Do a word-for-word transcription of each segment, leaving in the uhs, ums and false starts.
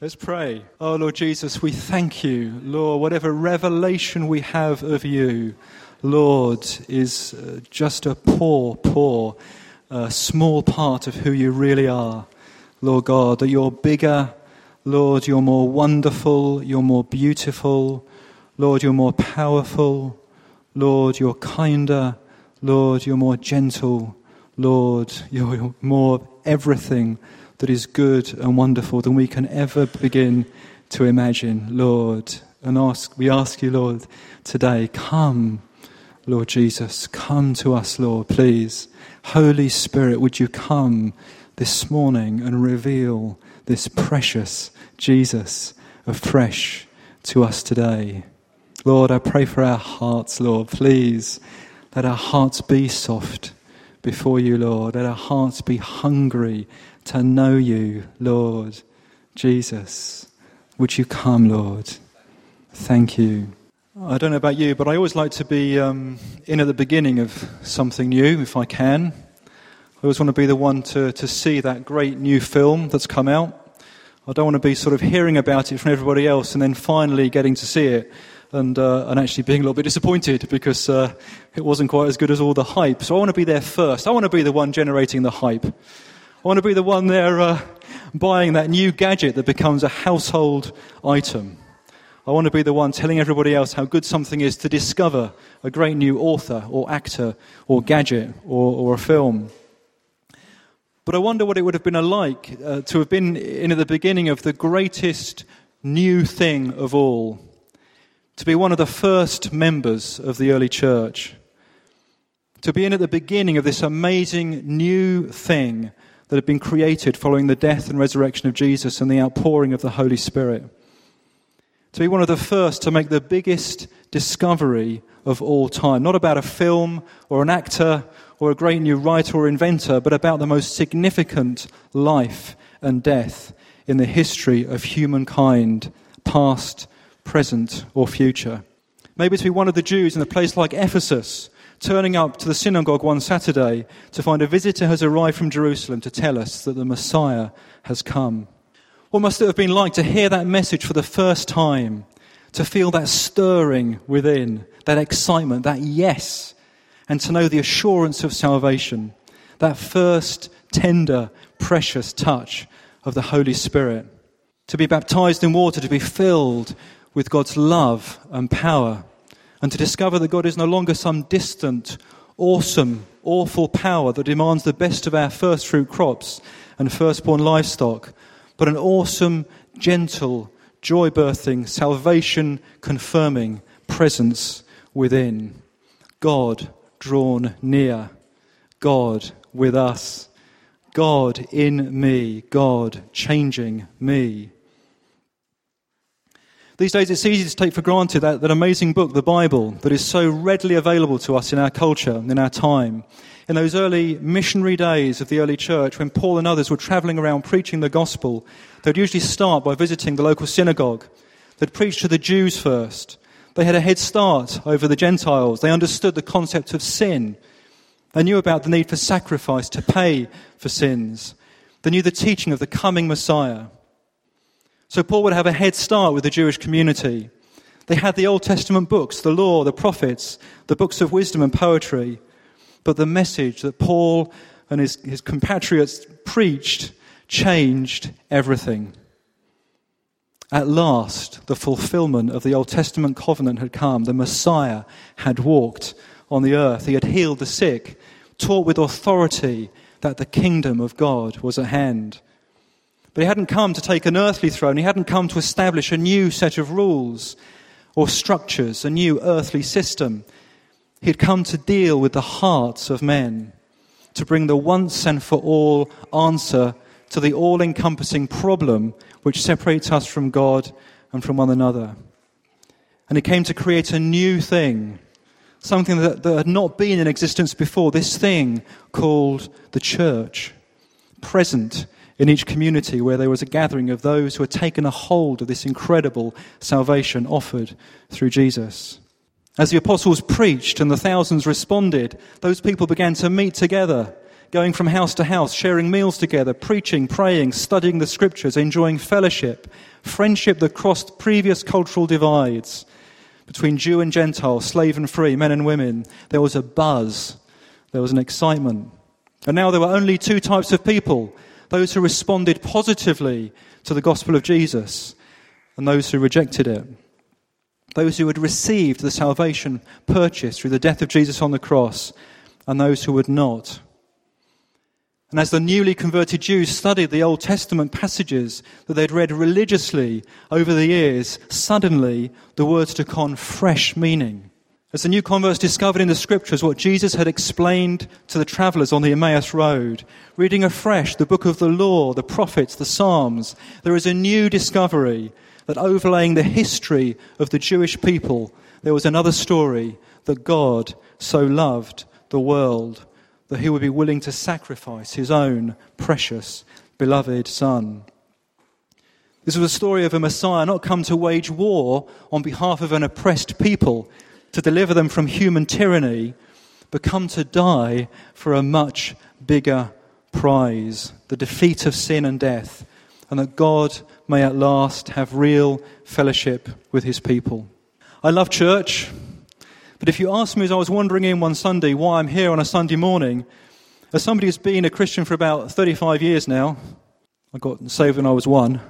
Let's pray. Oh, Lord Jesus, we thank you. Lord, whatever revelation we have of you, Lord, is uh, just a poor, poor, uh, small part of who you really are. Lord God, that you're bigger. Lord, you're more wonderful. You're more beautiful. Lord, you're more powerful. Lord, you're kinder. Lord, you're more gentle. Lord, you're more everything that is good and wonderful than we can ever begin to imagine, Lord. And ask, we ask you, Lord, today, come, Lord Jesus, come to us, Lord, please. Holy Spirit, would you come this morning and reveal this precious Jesus afresh to us today. Lord, I pray for our hearts, Lord, please. Let our hearts be soft before you, Lord. Let our hearts be hungry to know you, Lord Jesus. Would you come, Lord? Thank you. I don't know about you, but I always like to be um, in at the beginning of something new, if I can. I always want to be the one to, to see that great new film that's come out. I don't want to be sort of hearing about it from everybody else and then finally getting to see it and uh, and actually being a little bit disappointed because uh, it wasn't quite as good as all the hype. So I want to be there first. I want to be the one generating the hype. I want to be the one there uh, buying that new gadget that becomes a household item. I want to be the one telling everybody else how good something is to discover a great new author or actor or gadget or, or a film. But I wonder what it would have been like uh, to have been in at the beginning of the greatest new thing of all, to be one of the first members of the early church, to be in at the beginning of this amazing new thing that had been created following the death and resurrection of Jesus and the outpouring of the Holy Spirit. To be one of the first to make the biggest discovery of all time. Not about a film or an actor or a great new writer or inventor, but about the most significant life and death in the history of humankind, past, present, or future. Maybe to be one of the Jews in a place like Ephesus, turning up to the synagogue one Saturday to find a visitor has arrived from Jerusalem to tell us that the Messiah has come. What must it have been like to hear that message for the first time, to feel that stirring within, that excitement, that yes, and to know the assurance of salvation, that first tender, precious touch of the Holy Spirit, to be baptized in water, to be filled with God's love and power, and to discover that God is no longer some distant, awesome, awful power that demands the best of our first fruit crops and firstborn livestock, but an awesome, gentle, joy-birthing, salvation-confirming presence within. God drawn near. God with us. God in me. God changing me. These days it's easy to take for granted that, that amazing book, the Bible, that is so readily available to us in our culture, in our time. In those early missionary days of the early church, when Paul and others were travelling around preaching the gospel, they'd usually start by visiting the local synagogue. They'd preach to the Jews first. They had a head start over the Gentiles. They understood the concept of sin. They knew about the need for sacrifice to pay for sins. They knew the teaching of the coming Messiah. So Paul would have a head start with the Jewish community. They had the Old Testament books, the law, the prophets, the books of wisdom and poetry. But the message that Paul and his, his compatriots preached changed everything. At last, the fulfillment of the Old Testament covenant had come. The Messiah had walked on the earth. He had healed the sick, taught with authority that the kingdom of God was at hand. But he hadn't come to take an earthly throne. He hadn't come to establish a new set of rules or structures, a new earthly system. He had come to deal with the hearts of men, to bring the once and for all answer to the all-encompassing problem which separates us from God and from one another. And he came to create a new thing, something that, that had not been in existence before, this thing called the church, present in each community where there was a gathering of those who had taken a hold of this incredible salvation offered through Jesus. As the apostles preached and the thousands responded, those people began to meet together, going from house to house, sharing meals together, preaching, praying, studying the scriptures, enjoying fellowship, friendship that crossed previous cultural divides between Jew and Gentile, slave and free, men and women. There was a buzz. There was an excitement. And now there were only two types of people: those who responded positively to the gospel of Jesus and those who rejected it. Those who had received the salvation purchased through the death of Jesus on the cross, and those who would not. And as the newly converted Jews studied the Old Testament passages that they'd read religiously over the years, suddenly the words took on fresh meaning. As the new converts discovered in the scriptures what Jesus had explained to the travellers on the Emmaus Road, reading afresh the book of the law, the prophets, the Psalms, there is a new discovery that overlaying the history of the Jewish people, there was another story, that God so loved the world that he would be willing to sacrifice his own precious, beloved Son. This was a story of a Messiah not come to wage war on behalf of an oppressed people, to deliver them from human tyranny, but come to die for a much bigger prize, the defeat of sin and death, and that God may at last have real fellowship with his people. I love church, but if you ask me as I was wandering in one Sunday why I'm here on a Sunday morning, as somebody who's been a Christian for about thirty-five years now, I got saved when I was one,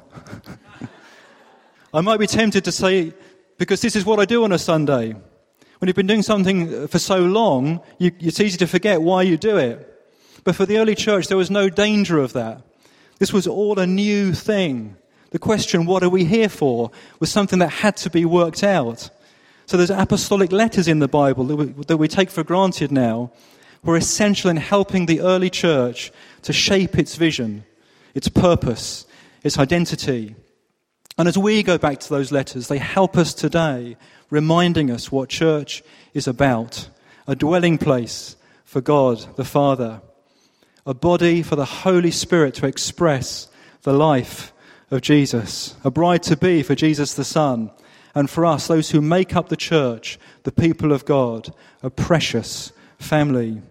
I might be tempted to say, because this is what I do on a Sunday. When you've been doing something for so long, you, it's easy to forget why you do it. But for the early church, there was no danger of that. This was all a new thing. The question, what are we here for, was something that had to be worked out. So there's apostolic letters in the Bible that we, that we take for granted now, were essential in helping the early church to shape its vision, its purpose, its identity. And as we go back to those letters, they help us today, reminding us what church is about: a dwelling place for God the Father, a body for the Holy Spirit to express the life of Jesus, a bride-to-be for Jesus the Son, and for us, those who make up the church, the people of God, a precious family.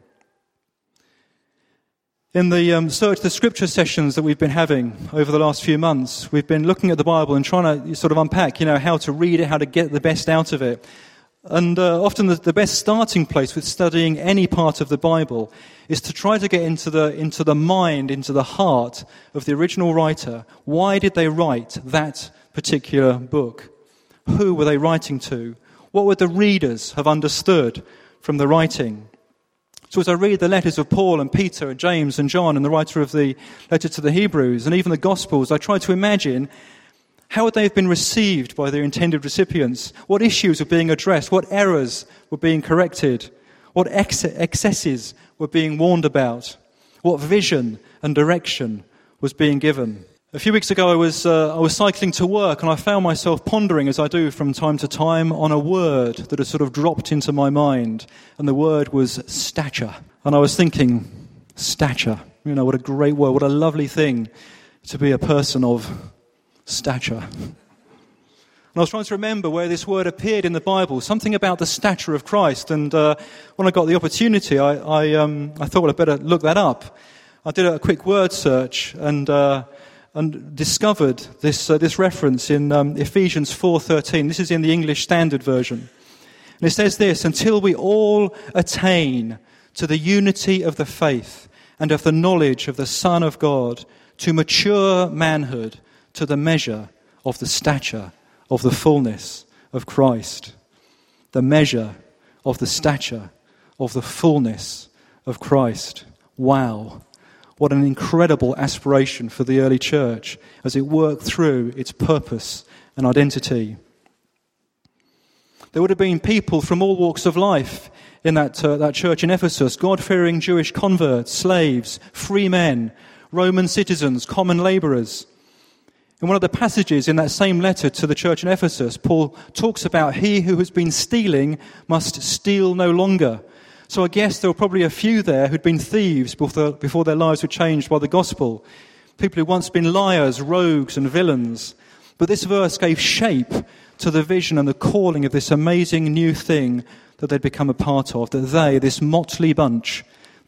In the um, Search the Scripture sessions that we've been having over the last few months, we've been looking at the Bible and trying to sort of unpack, you know, how to read it, how to get the best out of it. And uh, often the, the best starting place with studying any part of the Bible is to try to get into the into the mind, into the heart of the original writer. Why did they write that particular book? Who were they writing to? What would the readers have understood from the writing? So as I read the letters of Paul and Peter and James and John and the writer of the letter to the Hebrews and even the Gospels, I try to imagine how would they have been received by their intended recipients? What issues were being addressed? What errors were being corrected? What ex- excesses were being warned about? What vision and direction was being given? A few weeks ago I was uh, I was cycling to work, and I found myself pondering, as I do from time to time, on a word that had sort of dropped into my mind, and the word was stature. And I was thinking, stature, you know, what a great word, what a lovely thing to be a person of stature. And I was trying to remember where this word appeared in the Bible, something about the stature of Christ, and uh, when I got the opportunity, I I, um, I thought, well, I'd better look that up. I did a quick word search, and uh, and discovered this uh, this reference in um, Ephesians four thirteen. This is in the English Standard Version. And it says this: until we all attain to the unity of the faith and of the knowledge of the Son of God, to mature manhood, to the measure of the stature of the fullness of Christ. The measure of the stature of the fullness of Christ. Wow. What an incredible aspiration for the early church as it worked through its purpose and identity. There would have been people from all walks of life in that, uh, that church in Ephesus: God-fearing Jewish converts, slaves, free men, Roman citizens, common labourers. In one of the passages in that same letter to the church in Ephesus, Paul talks about he who has been stealing must steal no longer. So I guess there were probably a few there who'd been thieves before, before their lives were changed by the gospel. People who'd once been liars, rogues and villains. But this verse gave shape to the vision and the calling of this amazing new thing that they'd become a part of. That they, this motley bunch,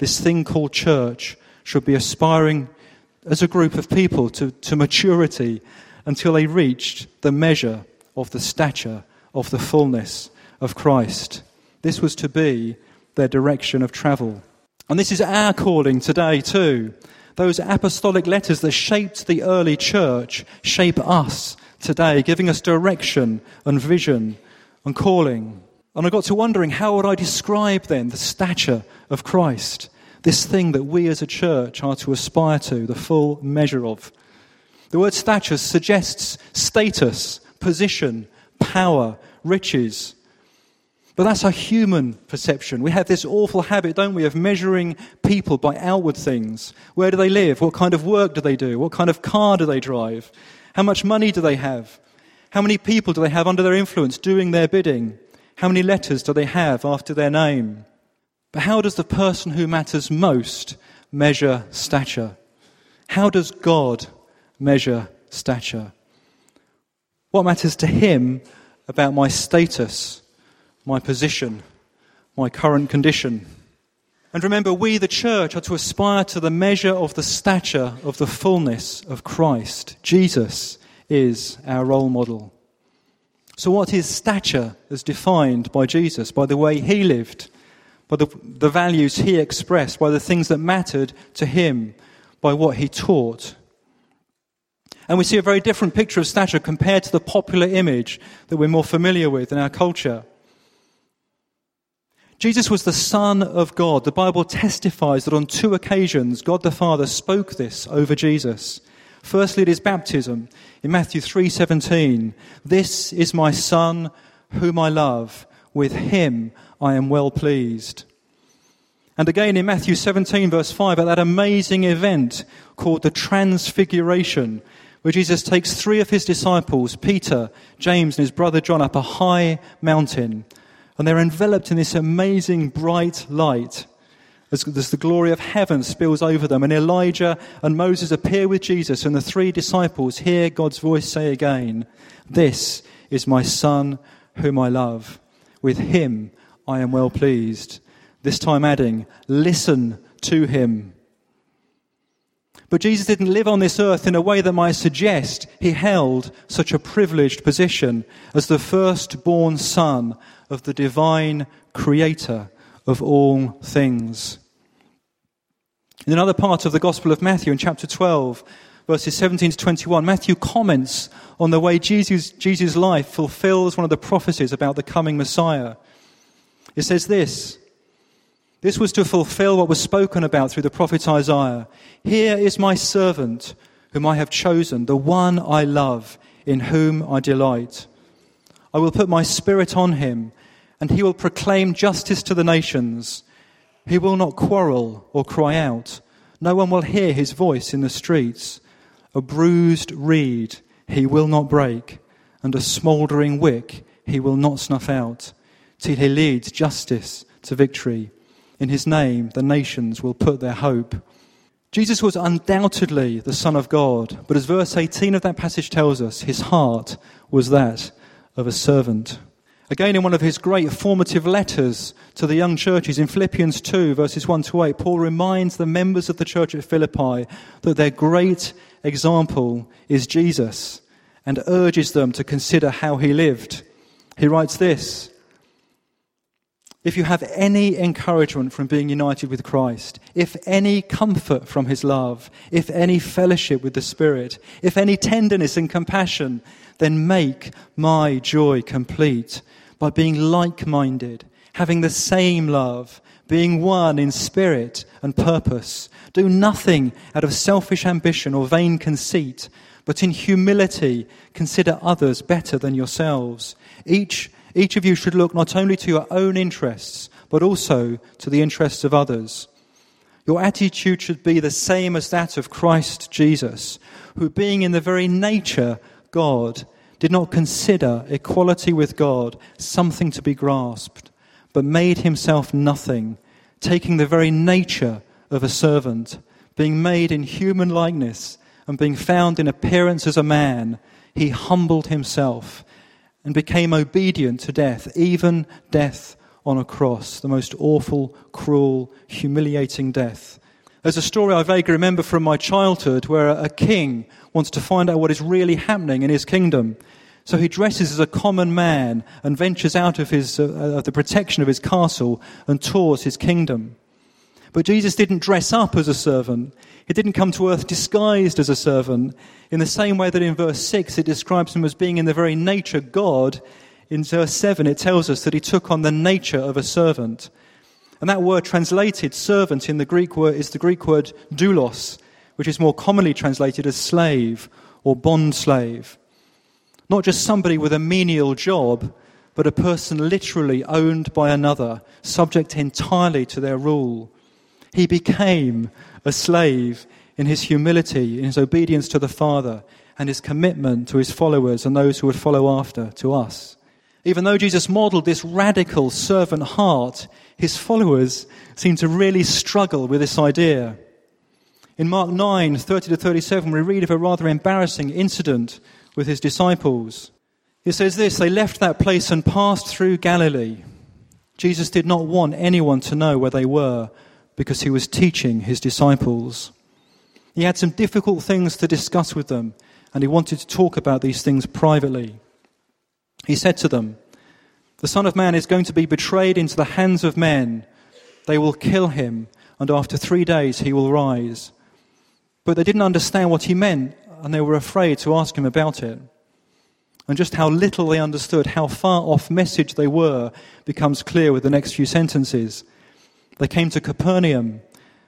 this thing called church should be aspiring as a group of people to, to maturity until they reached the measure of the stature of the fullness of Christ. This was to be their direction of travel. And this is our calling today too. Those apostolic letters that shaped the early church shape us today, giving us direction and vision and calling. And I got to wondering, how would I describe then the stature of Christ? This thing that we as a church are to aspire to, the full measure of. The word stature suggests status, position, power, riches. But that's a human perception. We have this awful habit, don't we, of measuring people by outward things. Where do they live? What kind of work do they do? What kind of car do they drive? How much money do they have? How many people do they have under their influence doing their bidding? How many letters do they have after their name? But how does the person who matters most measure stature? How does God measure stature? What matters to him about my status, my position, my current condition? And remember, we, the church, are to aspire to the measure of the stature of the fullness of Christ. Jesus is our role model. So what is stature as defined by Jesus, by the way he lived, by the, the values he expressed, by the things that mattered to him, by what he taught? And we see a very different picture of stature compared to the popular image that we're more familiar with in our culture. Jesus was the Son of God. The Bible testifies that on two occasions God the Father spoke this over Jesus. Firstly, at his baptism in Matthew three seventeen. This is my Son whom I love. With him I am well pleased. And again in Matthew seventeen verse five, at that amazing event called the Transfiguration, where Jesus takes three of his disciples, Peter, James and his brother John, up a high mountain. And they're enveloped in this amazing bright light as, as the glory of heaven spills over them. And Elijah and Moses appear with Jesus, and the three disciples hear God's voice say again, this is my Son whom I love. With him I am well pleased. This time adding, listen to him. But Jesus didn't live on this earth in a way that might suggest he held such a privileged position as the firstborn son of the divine creator of all things. In another part of the Gospel of Matthew, in chapter twelve, verses seventeen to twenty-one, Matthew comments on the way Jesus, Jesus' life fulfills one of the prophecies about the coming Messiah. It says this, this was to fulfill what was spoken about through the prophet Isaiah. Here is my servant whom I have chosen, the one I love, in whom I delight. I will put my spirit on him, and he will proclaim justice to the nations. He will not quarrel or cry out. No one will hear his voice in the streets. A bruised reed he will not break, and a smouldering wick he will not snuff out, till he leads justice to victory. In his name the nations will put their hope. Jesus was undoubtedly the Son of God, but as verse eighteen of that passage tells us, his heart was that of a servant. Again, in one of his great formative letters to the young churches in Philippians two, verses one to eight, Paul reminds the members of the church at Philippi that their great example is Jesus and urges them to consider how he lived. He writes this, if you have any encouragement from being united with Christ, if any comfort from his love, if any fellowship with the Spirit, if any tenderness and compassion, then make my joy complete by being like-minded, having the same love, being one in spirit and purpose. Do nothing out of selfish ambition or vain conceit, but in humility consider others better than yourselves. Each Each of you should look not only to your own interests, but also to the interests of others. Your attitude should be the same as that of Christ Jesus, who being in the very nature God, did not consider equality with God something to be grasped, but made himself nothing, taking the very nature of a servant, being made in human likeness, and being found in appearance as a man, he humbled himself and became obedient to death, even death on a cross, the most awful, cruel, humiliating death. There's a story I vaguely remember from my childhood where a king wants to find out what is really happening in his kingdom. So he dresses as a common man and ventures out of his uh, of the protection of his castle and tours his kingdom. But Jesus didn't dress up as a servant. He didn't come to earth disguised as a servant. In the same way that in verse six it describes him as being in the very nature God, in verse seven it tells us that he took on the nature of a servant. And that word translated servant in the Greek word is the Greek word doulos, which is more commonly translated as slave or bond slave. Not just somebody with a menial job, but a person literally owned by another, subject entirely to their rule. He became a slave in his humility, in his obedience to the Father, and his commitment to his followers and those who would follow after, to us. Even though Jesus modeled this radical servant heart, his followers seem to really struggle with this idea. In Mark nine, thirty to thirty-seven, we read of a rather embarrassing incident with his disciples. It says this: they left that place and passed through Galilee. Jesus did not want anyone to know where they were because he was teaching his disciples. He had some difficult things to discuss with them, and he wanted to talk about these things privately. He said to them, "The Son of Man is going to be betrayed into the hands of men. They will kill him, and after three days he will rise." But they didn't understand what he meant, and they were afraid to ask him about it. And just how little they understood, how far off message they were, becomes clear with the next few sentences. They came to Capernaum.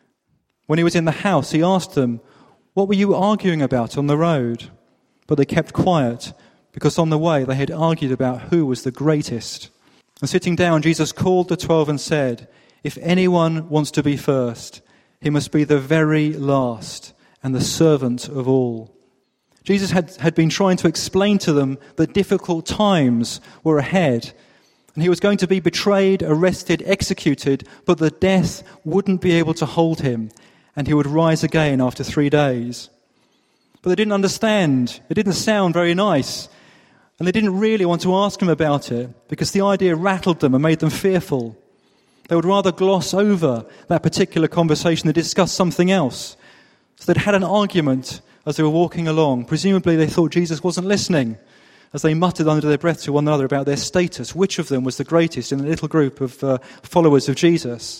When he was in the house, he asked them, "What were you arguing about on the road?" But they kept quiet, because on the way they had argued about who was the greatest. And sitting down, Jesus called the twelve and said, "If anyone wants to be first, he must be the very last and the servant of all." Jesus had, had been trying to explain to them that difficult times were ahead. And he was going to be betrayed, arrested, executed, but the death wouldn't be able to hold him, and he would rise again after three days. But they didn't understand. It didn't sound very nice. And they didn't really want to ask him about it, because the idea rattled them and made them fearful. They would rather gloss over that particular conversation and discuss something else. So they'd had an argument as they were walking along. Presumably they thought Jesus wasn't listening, as they muttered under their breath to one another about their status, which of them was the greatest in the little group of uh, followers of Jesus.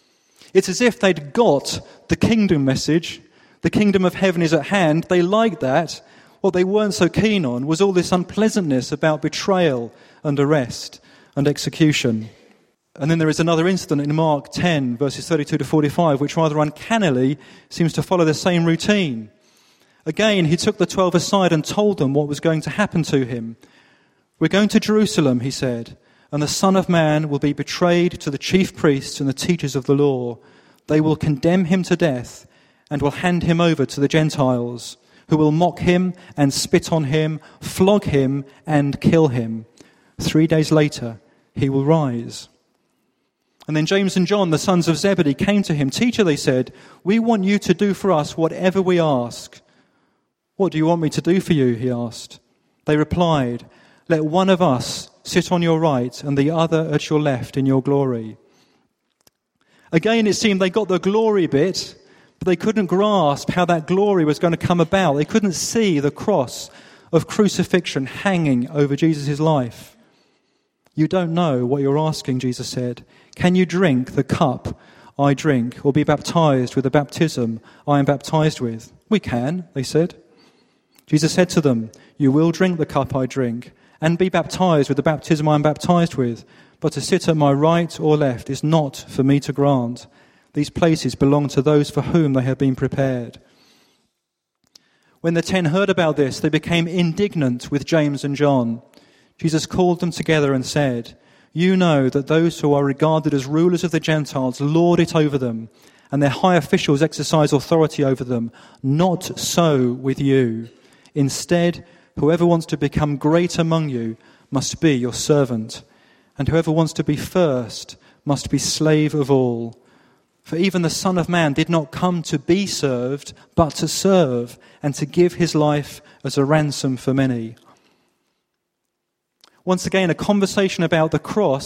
It's as if they'd got the kingdom message. The kingdom of heaven is at hand. They liked that. What they weren't so keen on was all this unpleasantness about betrayal and arrest and execution. And then there is another incident in Mark ten, verses thirty-two to forty-five, which rather uncannily seems to follow the same routine. Again, he took the twelve aside and told them what was going to happen to him. "We're going to Jerusalem," he said, "and the Son of Man will be betrayed to the chief priests and the teachers of the law. They will condemn him to death and will hand him over to the Gentiles, who will mock him and spit on him, flog him and kill him. Three days later, he will rise." And then James and John, the sons of Zebedee, came to him. "Teacher," they said, "we want you to do for us whatever we ask." "What do you want me to do for you?" he asked. They replied, "Let one of us sit on your right and the other at your left in your glory." Again, it seemed they got the glory bit, but they couldn't grasp how that glory was going to come about. They couldn't see the cross of crucifixion hanging over Jesus' life. "You don't know what you're asking," Jesus said. "Can you drink the cup I drink, or be baptized with the baptism I am baptized with?" "We can," they said. Jesus said to them, "You will drink the cup I drink, and be baptized with the baptism I am baptized with, but to sit at my right or left is not for me to grant. These places belong to those for whom they have been prepared." When the ten heard about this, they became indignant with James and John. Jesus called them together and said, "You know that those who are regarded as rulers of the Gentiles lord it over them, and their high officials exercise authority over them. Not so with you. Instead, whoever wants to become great among you must be your servant, and whoever wants to be first must be slave of all. For even the Son of Man did not come to be served, but to serve, and to give his life as a ransom for many." Once again, a conversation about the cross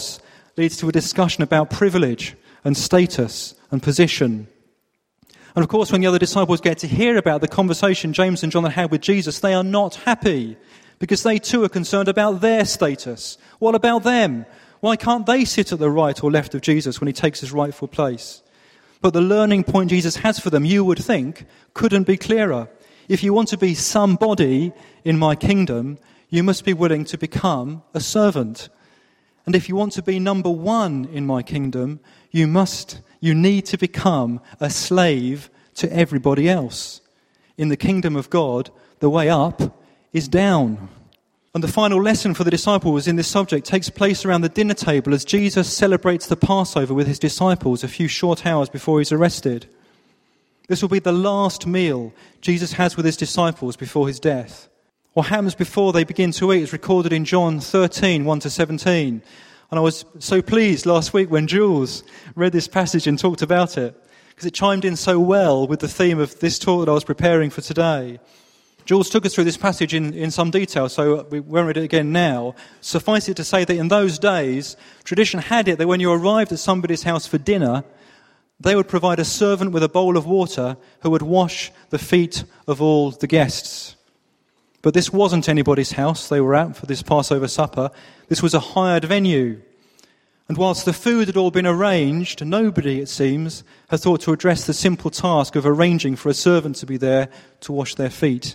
leads to a discussion about privilege and status and position. And of course, when the other disciples get to hear about the conversation James and John had had with Jesus, they are not happy because they too are concerned about their status. What about them? Why can't they sit at the right or left of Jesus when he takes his rightful place? But the learning point Jesus has for them, you would think, couldn't be clearer. If you want to be somebody in my kingdom, you must be willing to become a servant. And if you want to be number one in my kingdom, you must, you need to become a slave to everybody else. In the kingdom of God, the way up is down. And the final lesson for the disciples in this subject takes place around the dinner table as Jesus celebrates the Passover with his disciples a few short hours before he's arrested. This will be the last meal Jesus has with his disciples before his death. What happens before they begin to eat is recorded in John thirteen, one to seventeen. And I was so pleased last week when Jules read this passage and talked about it, because it chimed in so well with the theme of this talk that I was preparing for today. Jules took us through this passage in, in some detail, so we won't read it again now. Suffice it to say that in those days, tradition had it that when you arrived at somebody's house for dinner, they would provide a servant with a bowl of water who would wash the feet of all the guests. But this wasn't anybody's house they were at for this Passover supper. This was a hired venue. And whilst the food had all been arranged, nobody, it seems, had thought to address the simple task of arranging for a servant to be there to wash their feet.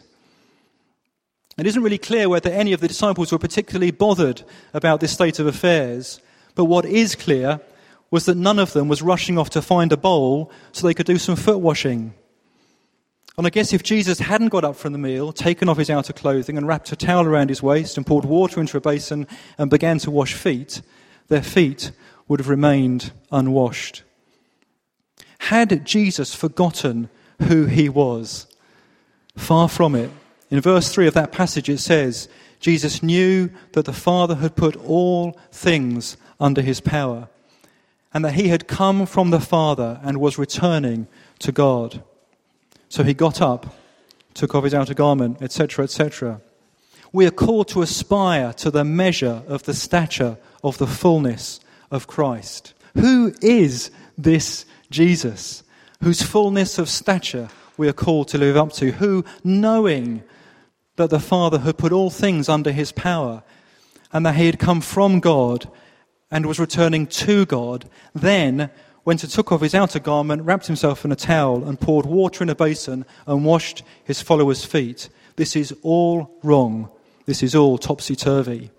It isn't really clear whether any of the disciples were particularly bothered about this state of affairs, but what is clear was that none of them was rushing off to find a bowl so they could do some foot washing. And I guess if Jesus hadn't got up from the meal, taken off his outer clothing and wrapped a towel around his waist and poured water into a basin and began to wash feet, their feet would have remained unwashed. Had Jesus forgotten who he was? Far from it. In verse three of that passage it says, Jesus knew that the Father had put all things under his power, and that he had come from the Father and was returning to God. So he got up, took off his outer garment, et cetera, et cetera. We are called to aspire to the measure of the stature of the fullness of Christ. Who is this Jesus, whose fullness of stature we are called to live up to? Who, knowing that the Father had put all things under his power, and that he had come from God and was returning to God, then went and took off his outer garment, wrapped himself in a towel, and poured water in a basin and washed his followers' feet. This is all wrong. This is all topsy-turvy.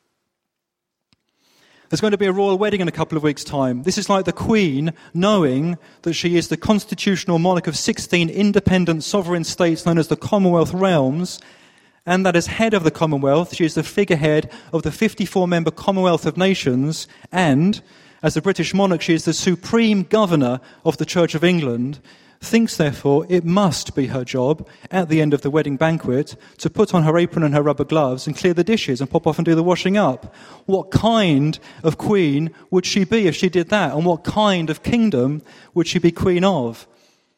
There's going to be a royal wedding in a couple of weeks' time. This is like the Queen knowing that she is the constitutional monarch of sixteen independent sovereign states known as the Commonwealth Realms, and that as head of the Commonwealth, she is the figurehead of the fifty-four member Commonwealth of Nations, and as the British monarch, she is the supreme governor of the Church of England, thinks, therefore, it must be her job, at the end of the wedding banquet, to put on her apron and her rubber gloves and clear the dishes and pop off and do the washing up. What kind of queen would she be if she did that? And what kind of kingdom would she be queen of?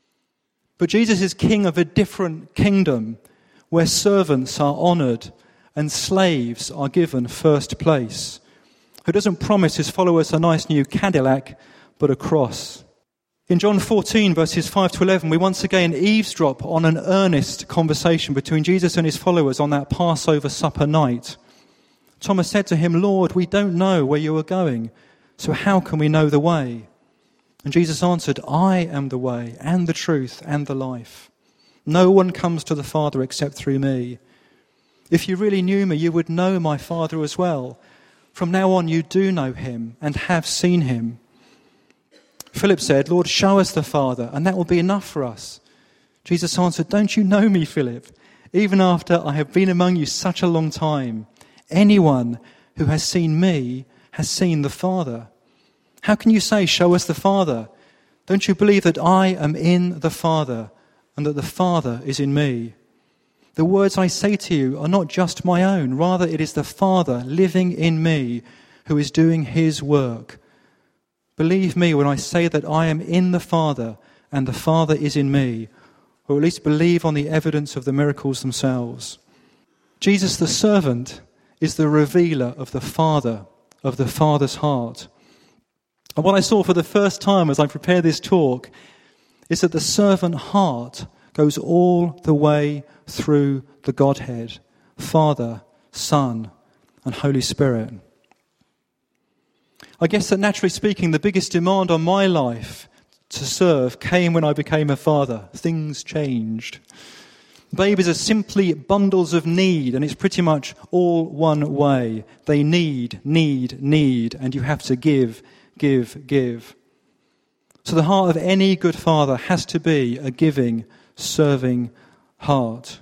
But Jesus is king of a different kingdom, where servants are honoured and slaves are given first place, who doesn't promise his followers a nice new Cadillac, but a cross. In John fourteen, verses five to eleven, we once again eavesdrop on an earnest conversation between Jesus and his followers on that Passover supper night. Thomas said to him, "Lord, we don't know where you are going, so how can we know the way?" And Jesus answered, "I am the way and the truth and the life. No one comes to the Father except through me. If you really knew me, you would know my Father as well. From now on you do know him and have seen him." Philip said, "Lord, show us the Father, and that will be enough for us." Jesus answered, "Don't you know me, Philip, even after I have been among you such a long time? Anyone who has seen me has seen the Father. How can you say, 'Show us the Father'? Don't you believe that I am in the Father, and that the Father is in me? The words I say to you are not just my own. Rather, it is the Father living in me who is doing his work. Believe me when I say that I am in the Father and the Father is in me, or at least believe on the evidence of the miracles themselves." Jesus the servant is the revealer of the Father, of the Father's heart. And what I saw for the first time as I prepared this talk is that the servant heart goes all the way through the Godhead, Father, Son, and Holy Spirit. I guess that naturally speaking, the biggest demand on my life to serve came when I became a father. Things changed. Babies are simply bundles of need, and it's pretty much all one way. They need, need, need, and you have to give, give, give. So the heart of any good father has to be a giving, serving heart.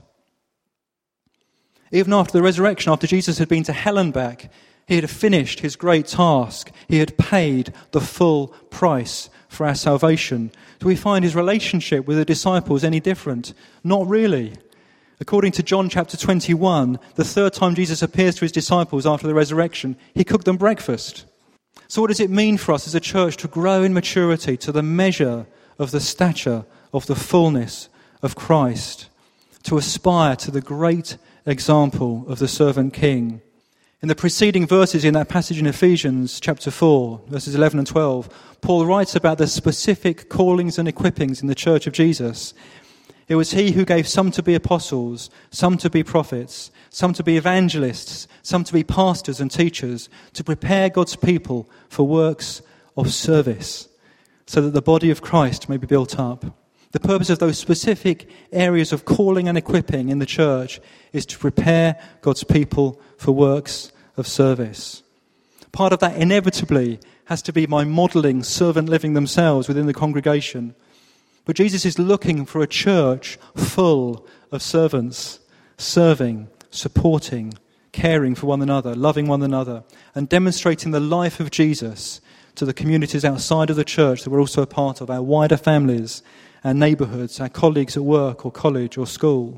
Even after the resurrection, after Jesus had been to hell and back, he had finished his great task. He had paid the full price for our salvation. Do we find his relationship with the disciples any different? Not really. According to John chapter twenty-one, the third time Jesus appears to his disciples after the resurrection, he cooked them breakfast. So what does it mean for us as a church to grow in maturity to the measure of the stature of the fullness of Christ, to aspire to the great example of the servant king? In the preceding verses in that passage in Ephesians chapter four, verses eleven and twelve, Paul writes about the specific callings and equippings in the church of Jesus. It was he who gave some to be apostles, some to be prophets, some to be evangelists, some to be pastors and teachers, to prepare God's people for works of service, so that the body of Christ may be built up. The purpose of those specific areas of calling and equipping in the church is to prepare God's people for works of service. Part of that inevitably has to be my modelling servant living themselves within the congregation. But Jesus is looking for a church full of servants, serving, supporting, caring for one another, loving one another, and demonstrating the life of Jesus to the communities outside of the church that we're also a part of, our wider families, our neighbourhoods, our colleagues at work or college or school.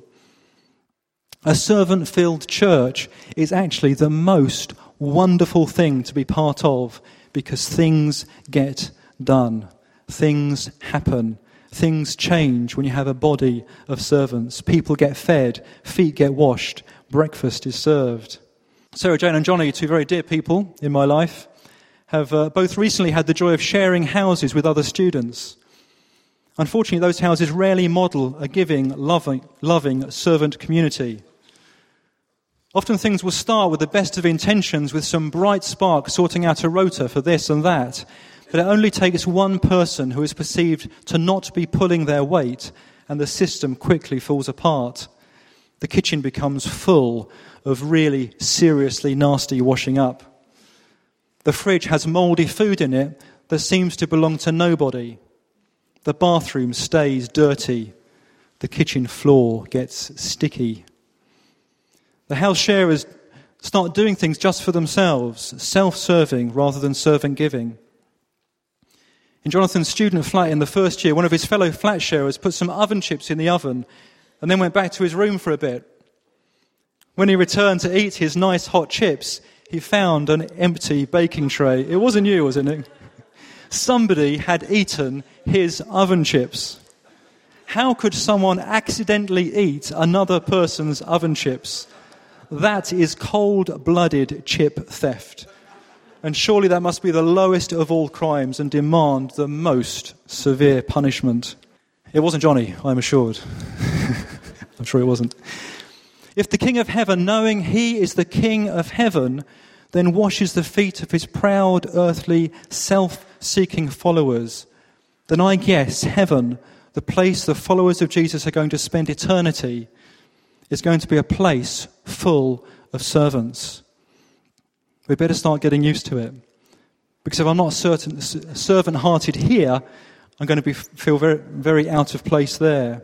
A servant-filled church is actually the most wonderful thing to be part of, because things get done, things happen, things change when you have a body of servants. People get fed, feet get washed, breakfast is served. Sarah Jane and Johnny, two very dear people in my life, have uh, both recently had the joy of sharing houses with other students. Unfortunately, those houses rarely model a giving, loving, loving servant community. Often things will start with the best of intentions, with some bright spark sorting out a rota for this and that, but it only takes one person who is perceived to not be pulling their weight, and the system quickly falls apart. The kitchen becomes full of really seriously nasty washing up. The fridge has mouldy food in it that seems to belong to nobody. The bathroom stays dirty. The kitchen floor gets sticky. The house sharers start doing things just for themselves, self-serving rather than serving giving. In Jonathan's student flat in the first year, one of his fellow flat sharers put some oven chips in the oven and then went back to his room for a bit. When he returned to eat his nice hot chips, he found an empty baking tray. It wasn't you, was it, Nick? Somebody had eaten his oven chips. How could someone accidentally eat another person's oven chips? That is cold-blooded chip theft. And surely that must be the lowest of all crimes and demand the most severe punishment. It wasn't Johnny, I'm assured. I'm sure it wasn't. If the King of Heaven, knowing he is the King of Heaven, then washes the feet of his proud, earthly, self-seeking followers, then I guess heaven, the place the followers of Jesus are going to spend eternity, is going to be a place full of servants. We better start getting used to it. Because if I'm not certain, servant-hearted here, I'm going to be, feel very, very out of place there.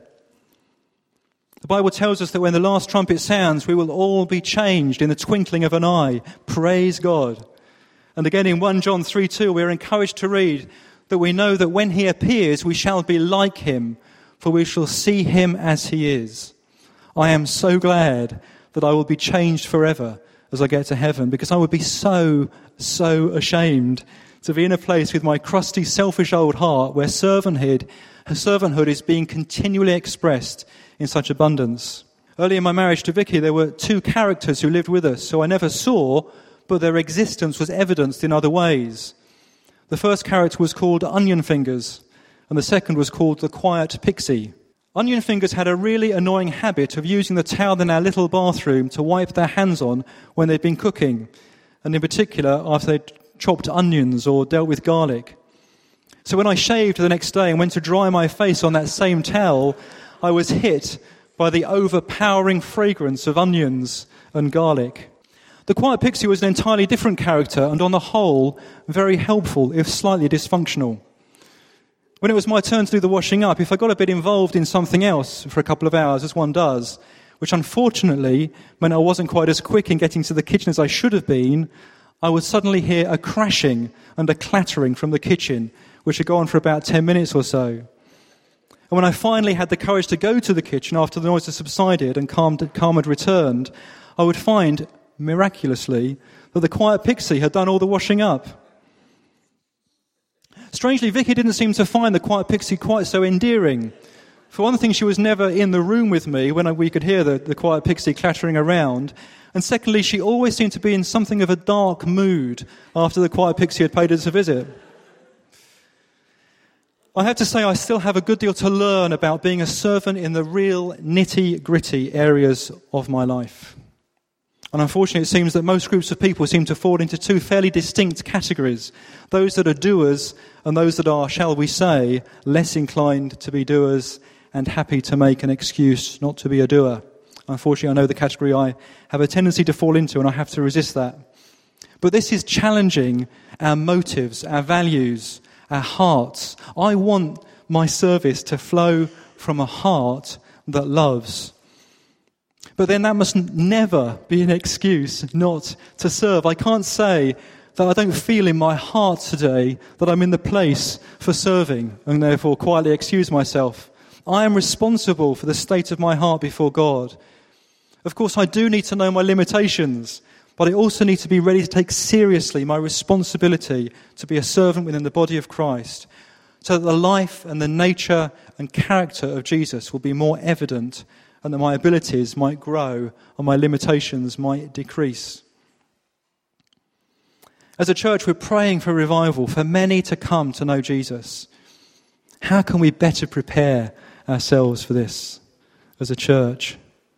The Bible tells us that when the last trumpet sounds, we will all be changed in the twinkling of an eye. Praise God. And again in First John three two, we're encouraged to read that we know that when he appears, we shall be like him, for we shall see him as he is. I am so glad that I will be changed forever as I get to heaven, because I would be so, so ashamed to be in a place with my crusty, selfish old heart where servanthood, servanthood is being continually expressed in such abundance. Early in my marriage to Vicky, there were two characters who lived with us, who I never saw, but their existence was evidenced in other ways. The first character was called Onion Fingers, and the second was called the Quiet Pixie. Onion Fingers had a really annoying habit of using the towel in our little bathroom to wipe their hands on when they'd been cooking, and in particular after they'd chopped onions or dealt with garlic. So when I shaved the next day and went to dry my face on that same towel, I was hit by the overpowering fragrance of onions and garlic. The Quiet Pixie was an entirely different character and on the whole very helpful if slightly dysfunctional. When it was my turn to do the washing up, if I got a bit involved in something else for a couple of hours, as one does, which unfortunately meant I wasn't quite as quick in getting to the kitchen as I should have been, I would suddenly hear a crashing and a clattering from the kitchen, which would go on for about ten minutes or so. And when I finally had the courage to go to the kitchen after the noise had subsided and calm, calm had returned, I would find, miraculously, that the Quiet Pixie had done all the washing up. Strangely, Vicky didn't seem to find the Quiet Pixie quite so endearing. For one thing, she was never in the room with me when I, we could hear the, the Quiet Pixie clattering around. And secondly, she always seemed to be in something of a dark mood after the Quiet Pixie had paid us a visit. I have to say I still have a good deal to learn about being a servant in the real nitty-gritty areas of my life. And unfortunately, it seems that most groups of people seem to fall into two fairly distinct categories. Those that are doers and those that are, shall we say, less inclined to be doers and happy to make an excuse not to be a doer. Unfortunately, I know the category I have a tendency to fall into, and I have to resist that. But this is challenging our motives, our values, our hearts. I want my service to flow from a heart that loves. But then that must never be an excuse not to serve. I can't say that I don't feel in my heart today that I'm in the place for serving and therefore quietly excuse myself. I am responsible for the state of my heart before God. Of course, I do need to know my limitations, but I also need to be ready to take seriously my responsibility to be a servant within the body of Christ, so that the life and the nature and character of Jesus will be more evident and that my abilities might grow and my limitations might decrease. As a church, we're praying for revival, for many to come to know Jesus. How can we better prepare ourselves for this as a church?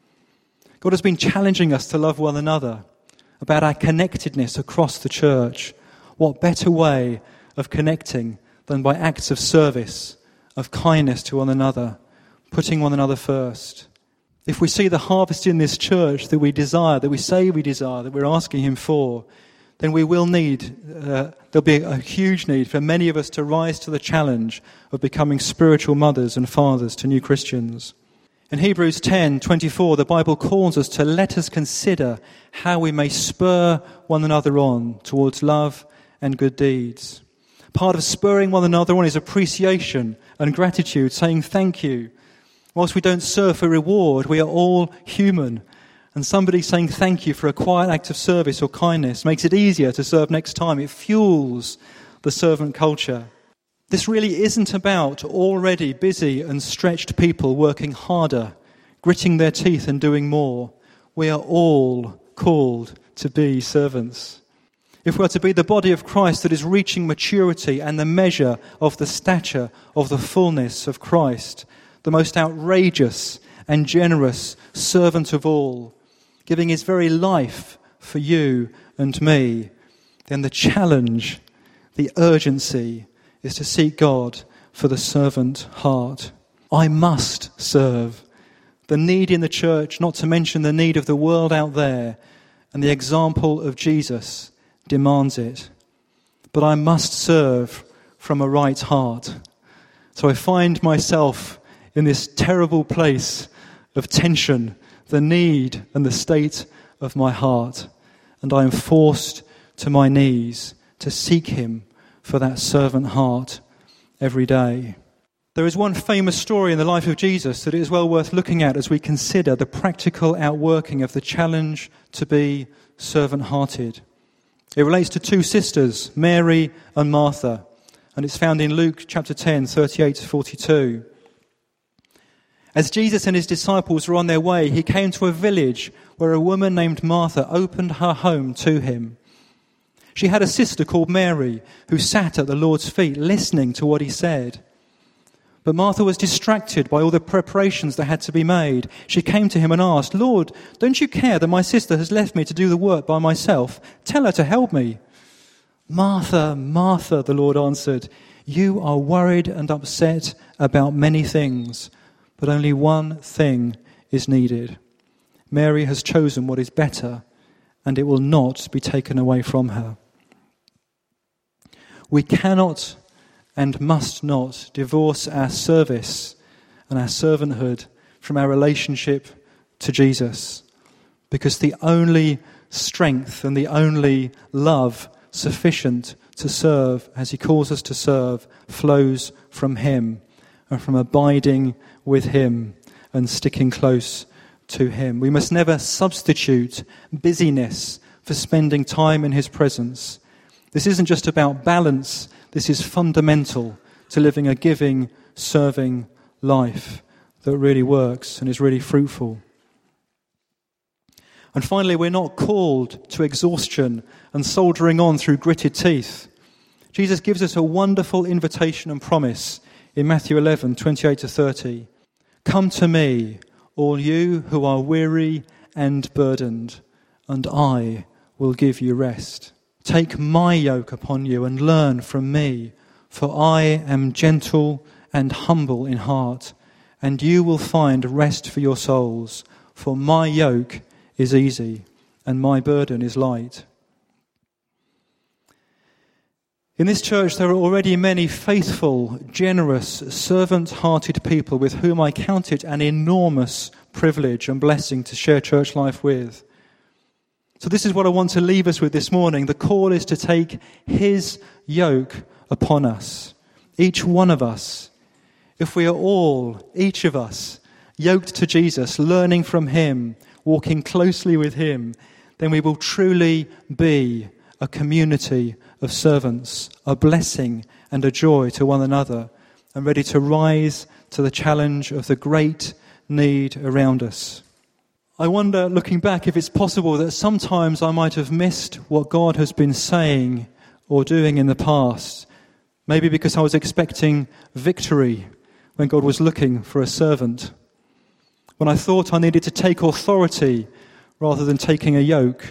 God has been challenging us to love one another, about our connectedness across the church. What better way of connecting than by acts of service, of kindness to one another, putting one another first? If we see the harvest in this church that we desire, that we say we desire, that we're asking him for, then we will need, uh, there'll be a huge need for many of us to rise to the challenge of becoming spiritual mothers and fathers to new Christians. In Hebrews ten twenty-four, the Bible calls us to let us consider how we may spur one another on towards love and good deeds. Part of spurring one another on is appreciation and gratitude, saying thank you. Whilst we don't serve for reward, we are all human. And somebody saying thank you for a quiet act of service or kindness makes it easier to serve next time. It fuels the servant culture. This really isn't about already busy and stretched people working harder, gritting their teeth and doing more. We are all called to be servants. If we are to be the body of Christ that is reaching maturity and the measure of the stature of the fullness of Christ, the most outrageous and generous servant of all, giving his very life for you and me, then the challenge, the urgency, is to seek God for the servant heart. I must serve. The need in the church, not to mention the need of the world out there, and the example of Jesus demands it. But I must serve from a right heart. So I find myself in this terrible place of tension, the need and the state of my heart. And I am forced to my knees to seek him for that servant heart every day. There is one famous story in the life of Jesus that it is well worth looking at as we consider the practical outworking of the challenge to be servant-hearted. It relates to two sisters, Mary and Martha, and it's found in Luke chapter ten, thirty-eight to forty-two. As Jesus and his disciples were on their way, he came to a village where a woman named Martha opened her home to him. She had a sister called Mary who sat at the Lord's feet listening to what he said. But Martha was distracted by all the preparations that had to be made. She came to him and asked, "Lord, don't you care that my sister has left me to do the work by myself? Tell her to help me." "Martha, Martha," the Lord answered, "you are worried and upset about many things, but only one thing is needed. Mary has chosen what is better, and it will not be taken away from her." We cannot and must not divorce our service and our servanthood from our relationship to Jesus, because the only strength and the only love sufficient to serve as he calls us to serve flows from him and from abiding with him and sticking close to him. We must never substitute busyness for spending time in his presence. This isn't just about balance. This is fundamental to living a giving, serving life that really works and is really fruitful. And finally, we're not called to exhaustion and soldiering on through gritted teeth. Jesus gives us a wonderful invitation and promise in Matthew eleven, twenty-eight to thirty. "Come to me, all you who are weary and burdened, and I will give you rest. Take my yoke upon you and learn from me, for I am gentle and humble in heart, and you will find rest for your souls. For my yoke is easy and my burden is light." In this church there are already many faithful, generous, servant-hearted people with whom I count it an enormous privilege and blessing to share church life with. So this is what I want to leave us with this morning. The call is to take his yoke upon us, each one of us. If we are all, each of us, yoked to Jesus, learning from him, walking closely with him, then we will truly be a community of servants, a blessing and a joy to one another, and ready to rise to the challenge of the great need around us. I wonder, looking back, if it's possible that sometimes I might have missed what God has been saying or doing in the past. Maybe because I was expecting victory when God was looking for a servant. When I thought I needed to take authority rather than taking a yoke.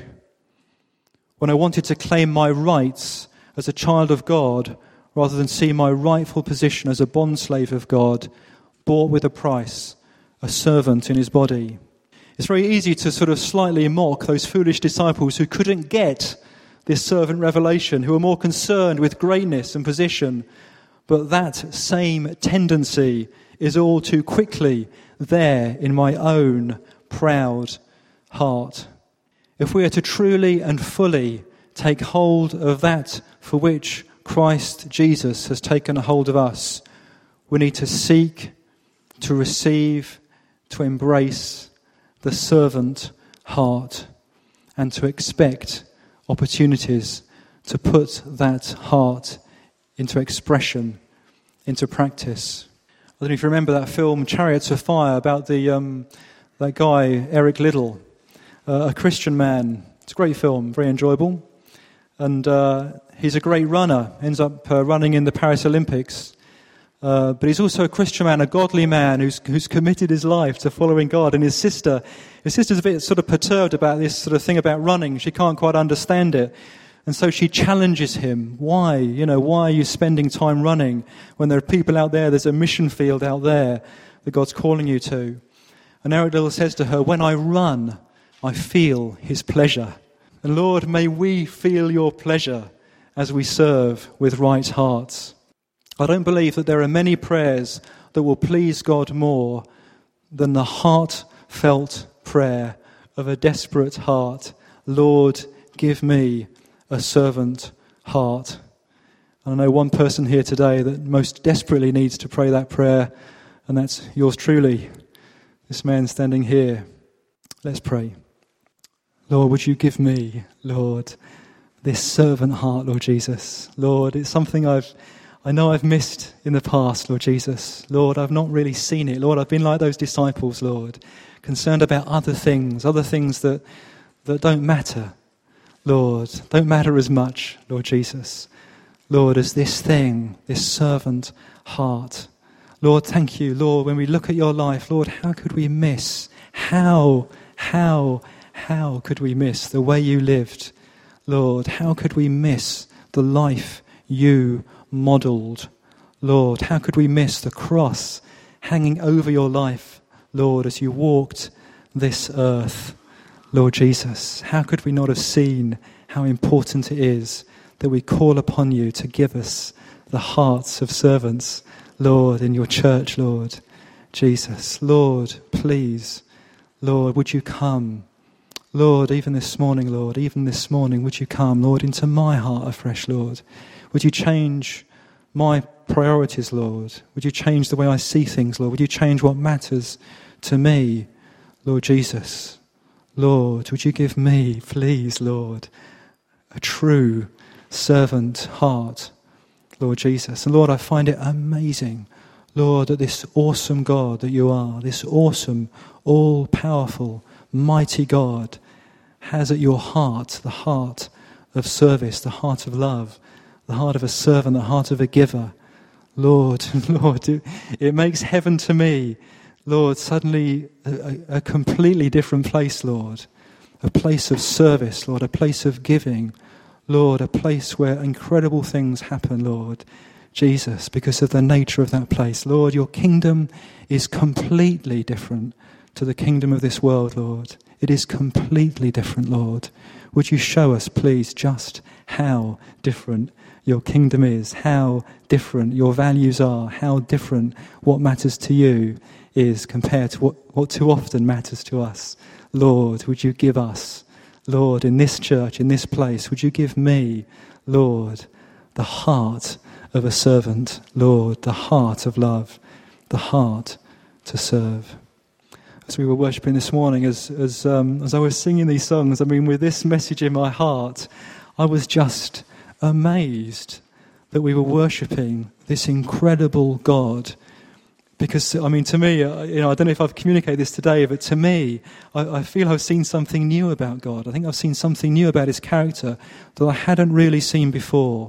When I wanted to claim my rights as a child of God rather than see my rightful position as a bondslave of God, bought with a price, a servant in his body. It's very easy to sort of slightly mock those foolish disciples who couldn't get this servant revelation, who were more concerned with greatness and position. But that same tendency is all too quickly there in my own proud heart. If we are to truly and fully take hold of that for which Christ Jesus has taken a hold of us, we need to seek, to receive, to embrace the servant heart, and to expect opportunities to put that heart into expression, into practice. I don't know if you remember that film Chariots of Fire about the um, that guy Eric Liddell, uh, a Christian man. It's a great film, very enjoyable, and uh, he's a great runner. Ends up uh, running in the Paris Olympics. Uh, but he's also a Christian man, a godly man who's who's committed his life to following God. And his sister, his sister's a bit sort of perturbed about this sort of thing about running. She can't quite understand it. And so she challenges him. Why? You know, why are you spending time running when there are people out there, there's a mission field out there that God's calling you to? And Eric Liddell says to her, "When I run, I feel his pleasure." And Lord, may we feel your pleasure as we serve with right hearts. I don't believe that there are many prayers that will please God more than the heartfelt prayer of a desperate heart. Lord, give me a servant heart. And I know one person here today that most desperately needs to pray that prayer, and that's yours truly, this man standing here. Let's pray. Lord, would you give me, Lord, this servant heart, Lord Jesus. Lord, it's something I've I know I've missed in the past, Lord Jesus. Lord, I've not really seen it. Lord, I've been like those disciples, Lord, concerned about other things, other things that, that don't matter. Lord, don't matter as much, Lord Jesus, Lord, as this thing, this servant heart. Lord, thank you, Lord, when we look at your life, Lord, how could we miss, how, how, how could we miss the way you lived? Lord, how could we miss the life you modelled? Lord, how could we miss the cross hanging over your life, Lord, as you walked this earth? Lord Jesus, how could we not have seen how important it is that we call upon you to give us the hearts of servants, Lord, in your church, Lord Jesus. Lord, please, Lord, would you come? Lord, even this morning, Lord, even this morning, would you come, Lord, into my heart afresh, Lord? Would you change my priorities, Lord? Would you change the way I see things, Lord? Would you change what matters to me, Lord Jesus? Lord, would you give me, please, Lord, a true servant heart, Lord Jesus. And Lord, I find it amazing, Lord, that this awesome God that you are, this awesome, all-powerful, mighty God, has at your heart the heart of service, the heart of love, the heart of a servant, the heart of a giver. Lord, Lord, it, it makes heaven to me, Lord, suddenly a, a completely different place, Lord. A place of service, Lord, a place of giving, Lord, a place where incredible things happen, Lord Jesus, because of the nature of that place. Lord, your kingdom is completely different to the kingdom of this world, Lord. It is completely different, Lord. Would you show us, please, just how different your kingdom is, how different your values are, how different what matters to you is compared to what, what too often matters to us. Lord, would you give us, Lord, in this church, in this place, would you give me, Lord, the heart of a servant, Lord, the heart of love, the heart to serve. As we were worshipping this morning, as as um, as I was singing these songs, I mean, with this message in my heart, I was just amazed that we were worshipping this incredible God. Because, I mean, to me, you know, I don't know if I've communicated this today, but to me, I, I feel I've seen something new about God. I think I've seen something new about his character that I hadn't really seen before.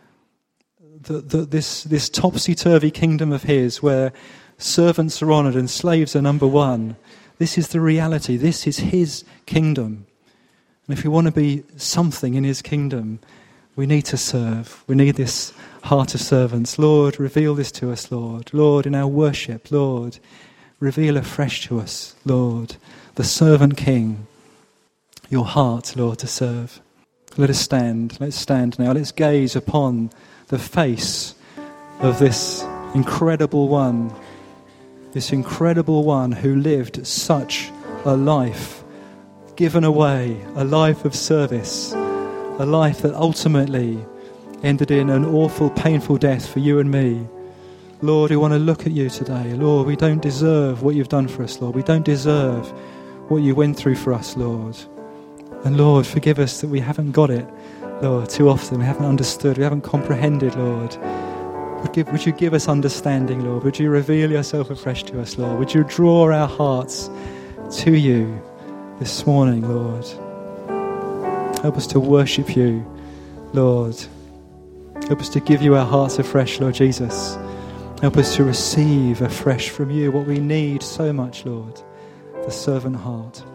The, the, this, this topsy-turvy kingdom of his, where servants are honoured and slaves are number one. This is the reality. This is his kingdom. And if we want to be something in his kingdom, we need to serve. We need this heart of servants. Lord, reveal this to us, Lord. Lord, in our worship, Lord, reveal afresh to us, Lord, the servant king, your heart, Lord, to serve. Let us stand. Let's stand now. Let's gaze upon the face of this incredible one, this incredible one who lived such a life, given away, a life of service, a life that ultimately ended in an awful, painful death for you and me. Lord, we want to look at you today. Lord, we don't deserve what you've done for us, Lord. We don't deserve what you went through for us, Lord. And Lord, forgive us that we haven't got it, Lord, too often. We haven't understood, we haven't comprehended, Lord. Would, give, would you give us understanding, Lord? Would you reveal yourself afresh to us, Lord? Would you draw our hearts to you this morning, Lord? Help us to worship you, Lord. Help us to give you our hearts afresh, Lord Jesus. Help us to receive afresh from you what we need so much, Lord, the servant heart.